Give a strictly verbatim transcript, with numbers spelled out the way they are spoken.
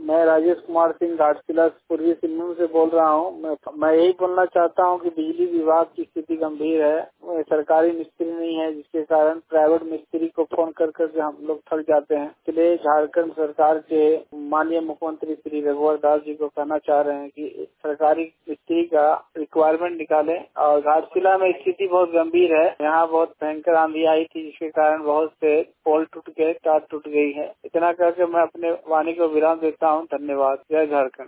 मैं राजेश कुमार सिंह घाटशिला पूर्वी सिंहभूम से बोल रहा हूँ। मैं, मैं यही बोलना चाहता हूँ कि बिजली विभाग की स्थिति गंभीर है। सरकारी मिस्त्री नहीं है, जिसके कारण प्राइवेट मिस्त्री को फोन कर करके हम लोग थक जाते हैं। इसलिए झारखंड सरकार के माननीय मुख्यमंत्री श्री रघुवर दास जी को कहना चाह रहे हैं कि सरकारी मिस्त्री का रिक्वायरमेंट निकालें। और घाटशिला में स्थिति बहुत गंभीर है। यहाँ बहुत भयंकर आंधी आई थी, जिसके कारण बहुत से पोल टूट गए, तार टूट गई है। इतना करके मैं अपने वाणी को विराम देता हूँ। धन्यवाद। जय झारखंड।